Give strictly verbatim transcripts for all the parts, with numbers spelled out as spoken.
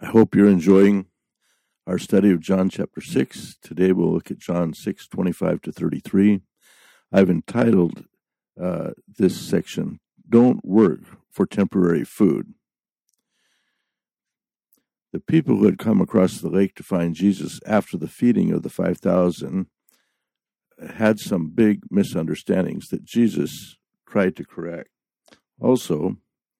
I hope you're enjoying our study of John chapter six. Today we'll look at John six, twenty-five to thirty-three. I've entitled uh, this section, Don't Work for Temporary Food. The people who had come across the lake to find Jesus after the feeding of the five thousand had some big misunderstandings that Jesus tried to correct. Also,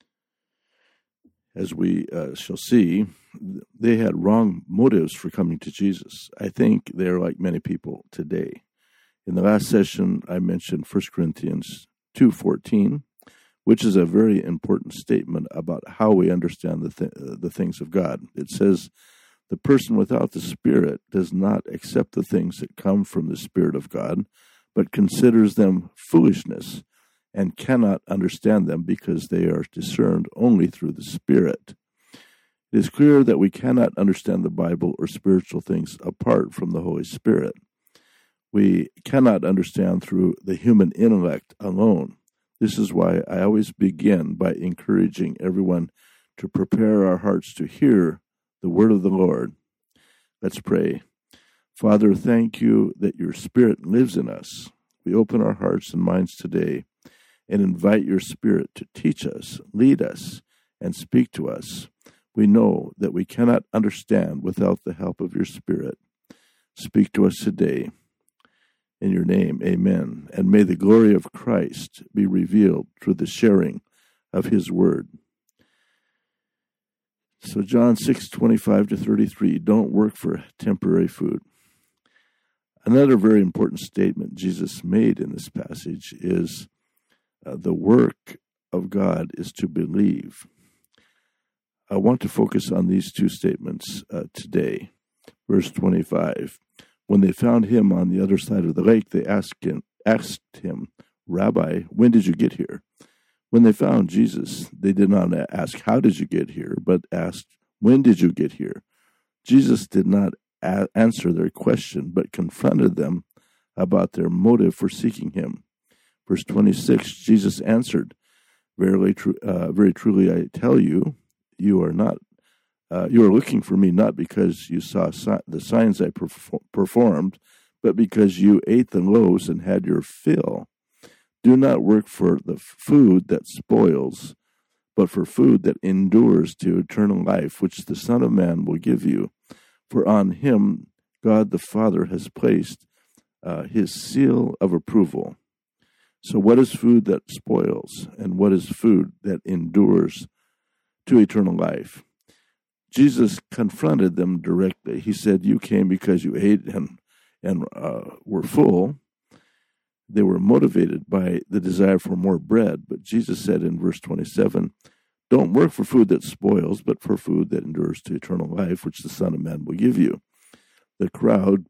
as we uh, shall see, they had wrong motives for coming to Jesus. I think they're like many people today. In the last session, I mentioned First Corinthians two fourteen, which is a very important statement about how we understand the, th- the things of God. It says, the person without the Spirit does not accept the things that come from the Spirit of God, but considers them foolishness and cannot understand them because they are discerned only through the Spirit. It is clear that we cannot understand the Bible or spiritual things apart from the Holy Spirit. We cannot understand through the human intellect alone. This is why I always begin by encouraging everyone to prepare our hearts to hear the word of the Lord. Let's pray. Father, thank you that your Spirit lives in us. We open our hearts and minds today and invite your Spirit to teach us, lead us, and speak to us. We know that we cannot understand without the help of your Spirit. Speak to us today. In your name, amen. And may the glory of Christ be revealed through the sharing of his word. So John six, twenty-five to thirty-three, don't work for temporary food. Another very important statement Jesus made in this passage is uh, the work of God is to believe. I want to focus on these two statements uh, today. Verse twenty-five, when they found him on the other side of the lake, they asked him, asked him, Rabbi, when did you get here? When they found Jesus, they did not ask, how did you get here, but asked, when did you get here? Jesus did not a- answer their question, but confronted them about their motive for seeking him. Verse twenty-six, Jesus answered, Verily, tru- uh, very truly I tell you, you are not, uh, you are looking for me not because you saw si- the signs I perf- performed, but because you ate the loaves and had your fill. Do not work for the food that spoils, but for food that endures to eternal life, which the Son of Man will give you. For on him God the Father has placed uh, his seal of approval. So what is food that spoils, and what is food that endures to eternal life? Jesus confronted them directly. He said, you came because you ate and, and uh, were full. They were motivated by the desire for more bread. But Jesus said in verse twenty-seven, don't work for food that spoils, but for food that endures to eternal life, which the Son of Man will give you. The crowd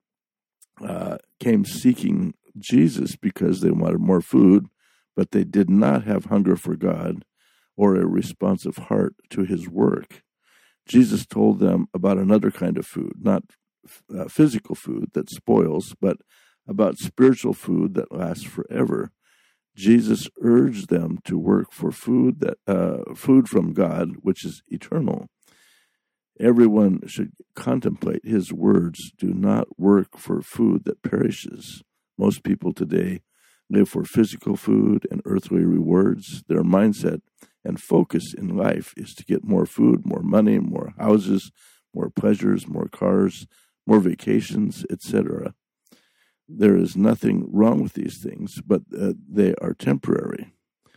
uh, came seeking Jesus because they wanted more food, but they did not have hunger for God or a responsive heart to his work. Jesus told them about another kind of food, not uh, physical food that spoils, but about spiritual food that lasts forever. Jesus urged them to work for food that uh, food from God, which is eternal. Everyone should contemplate his words. Do not work for food that perishes. Most people today live for physical food and earthly rewards. Their mindset and focus in life is to get more food, more money, more houses, more pleasures, more cars, more vacations, et cetera. There is nothing wrong with these things, but uh, they are temporary.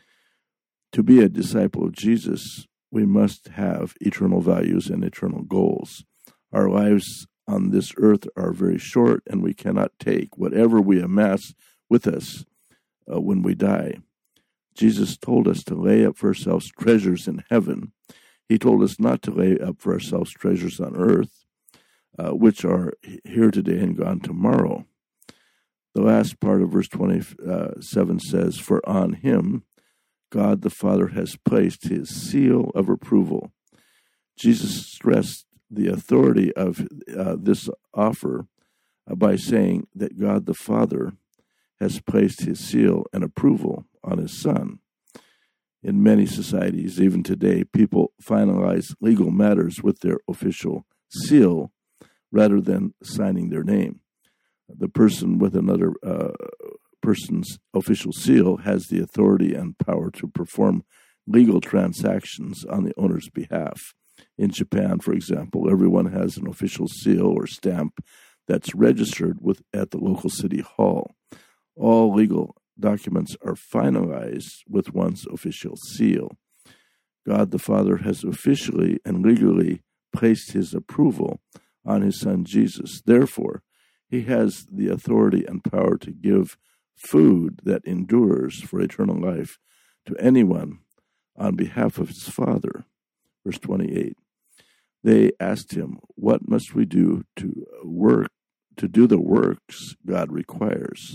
To be a disciple of Jesus, we must have eternal values and eternal goals. Our lives on this earth are very short, and we cannot take whatever we amass with us uh, when we die. Jesus told us to lay up for ourselves treasures in heaven. He told us not to lay up for ourselves treasures on earth, uh, which are here today and gone tomorrow. The last part of verse twenty-seven says, for on him God the Father has placed his seal of approval. Jesus stressed the authority of uh, this offer uh, by saying that God the Father has placed his seal and approval on his Son. In many societies, even today, people finalize legal matters with their official seal rather than signing their name. The person with another uh, person's official seal has the authority and power to perform legal transactions on the owner's behalf. In Japan, for example, everyone has an official seal or stamp that's registered with at the local city hall. All legal documents are finalized with one's official seal. God the Father has officially and legally placed his approval on his Son Jesus. Therefore, he has the authority and power to give food that endures for eternal life to anyone on behalf of his Father. Verse twenty-eight. They asked him, "What must we do to work to do the works God requires?"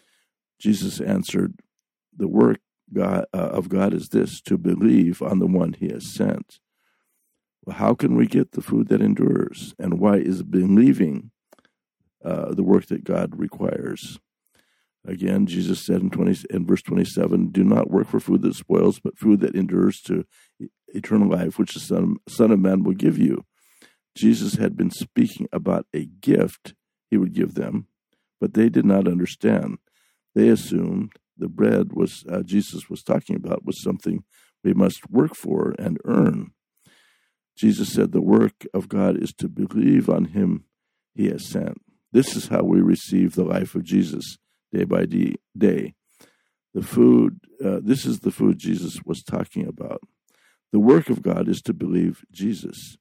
Jesus answered, "The work God, uh, of God is this, to believe on the one he has sent." Well, how can we get the food that endures? And why is believing uh, the work that God requires? Again, Jesus said in, twenty, in verse twenty-seven, "Do not work for food that spoils, but food that endures to eternal life, which the Son, Son of Man will give you." Jesus had been speaking about a gift he would give them, but they did not understand. They assumed the bread was uh, Jesus was talking about was something we must work for and earn. Jesus said the work of God is to believe on him he has sent. This is how we receive the life of Jesus day by day. The food, uh, this is the food Jesus was talking about. The work of God is to believe Jesus.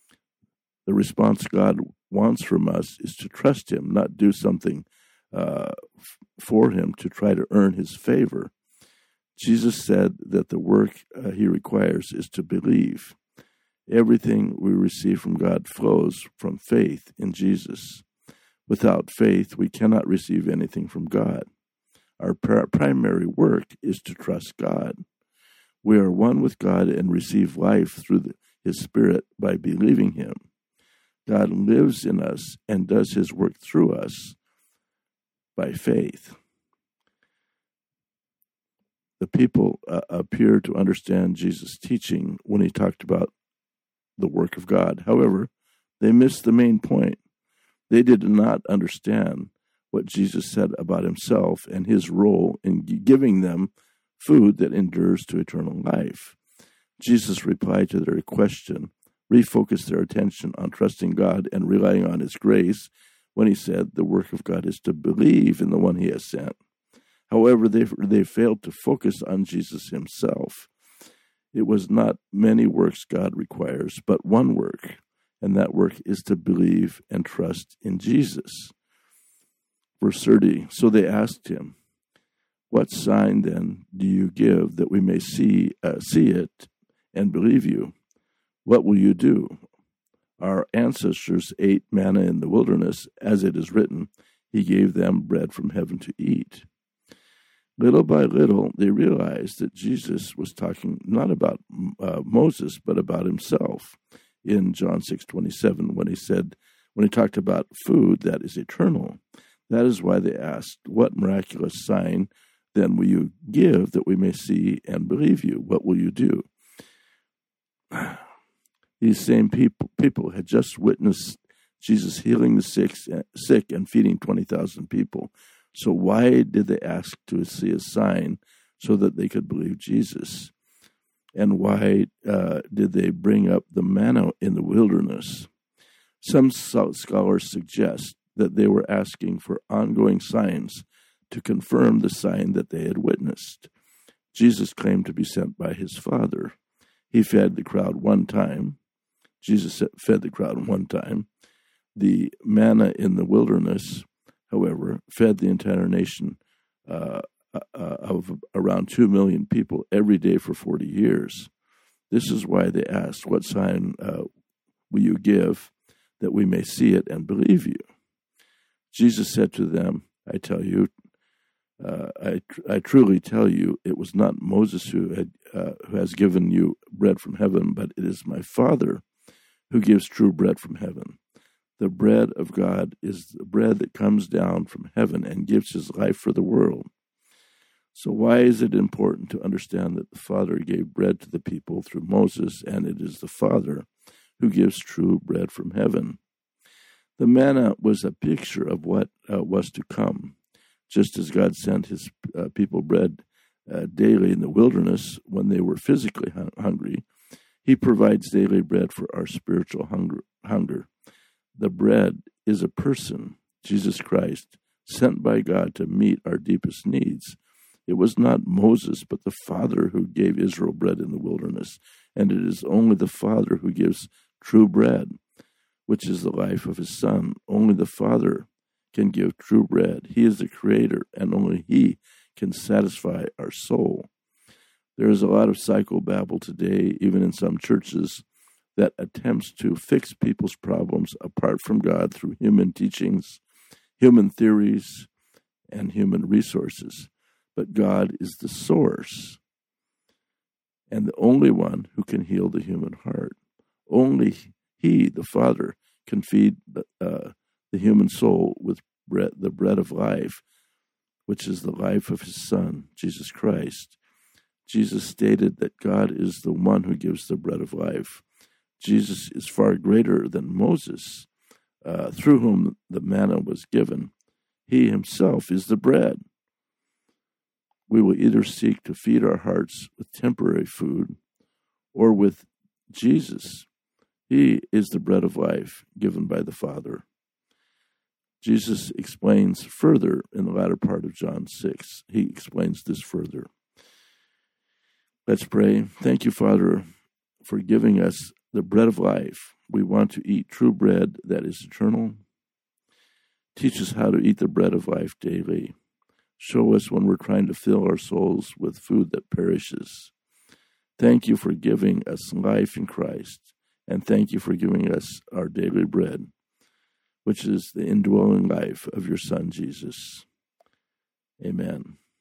The response God wants from us is to trust him, not do something uh, f- for him to try to earn his favor. Jesus said that the work uh, he requires is to believe. Everything we receive from God flows from faith in Jesus. Without faith, we cannot receive anything from God. Our pr- primary work is to trust God. We are one with God and receive life through the, his Spirit by believing him. God lives in us and does his work through us by faith. The people uh, appear to understand Jesus' teaching when he talked about the work of God. However, they missed the main point. They did not understand what Jesus said about himself and his role in giving them food that endures to eternal life. Jesus' reply to their question refocused their attention on trusting God and relying on his grace when he said the work of God is to believe in the one he has sent. However, they, they failed to focus on Jesus himself. It was not many works God requires, but one work, and that work is to believe and trust in Jesus. Verse thirty, so they asked him, "What sign then do you give that we may see uh, see it and believe you? What will you do? Our ancestors ate manna in the wilderness, as it is written, he gave them bread from heaven to eat." Little by little, they realized that Jesus was talking not about uh, Moses, but about himself. In John six twenty-seven, when he said, when he talked about food that is eternal, that is why they asked, "What miraculous sign then will you give that we may see and believe you? What will you do?" These same people, people had just witnessed Jesus healing the sick, sick and feeding twenty thousand people. So why did they ask to see a sign so that they could believe Jesus? And why uh, did they bring up the manna in the wilderness? Some scholars suggest that they were asking for ongoing signs to confirm the sign that they had witnessed. Jesus claimed to be sent by his Father. He fed the crowd one time. Jesus fed the crowd one time. The manna in the wilderness, however, fed the entire nation uh, uh, of around two million people every day for forty years. This is why they asked, "What sign uh, will you give that we may see it and believe you?" Jesus said to them, "I tell you, uh, I, tr- I truly tell you, it was not Moses who, had, uh, who has given you bread from heaven, but it is my Father who gives true bread from heaven. The bread of God is the bread that comes down from heaven and gives his life for the world." So why is it important to understand that the Father gave bread to the people through Moses, and it is the Father who gives true bread from heaven? The manna was a picture of what uh, was to come. Just as God sent his uh, people bread uh, daily in the wilderness when they were physically hung- hungry, he provides daily bread for our spiritual hunger. hunger. The bread is a person, Jesus Christ, sent by God to meet our deepest needs. It was not Moses, but the Father who gave Israel bread in the wilderness, and it is only the Father who gives true bread, which is the life of his Son. Only the Father can give true bread. He is the Creator, and only he can satisfy our soul. There is a lot of psychobabble today, even in some churches, that attempts to fix people's problems apart from God through human teachings, human theories, and human resources. But God is the source and the only one who can heal the human heart. Only he, the Father, can feed the, uh, the human soul with bread, the bread of life, which is the life of his Son, Jesus Christ. Jesus stated that God is the one who gives the bread of life. Jesus is far greater than Moses, uh, through whom the manna was given. He himself is the bread. We will either seek to feed our hearts with temporary food or with Jesus. He is the bread of life given by the Father. Jesus explains further in the latter part of John six. He explains this further. Let's pray. Thank you, Father, for giving us the bread of life. We want to eat true bread that is eternal. Teach us how to eat the bread of life daily. Show us when we're trying to fill our souls with food that perishes. Thank you for giving us life in Christ, and thank you for giving us our daily bread, which is the indwelling life of your Son, Jesus. Amen.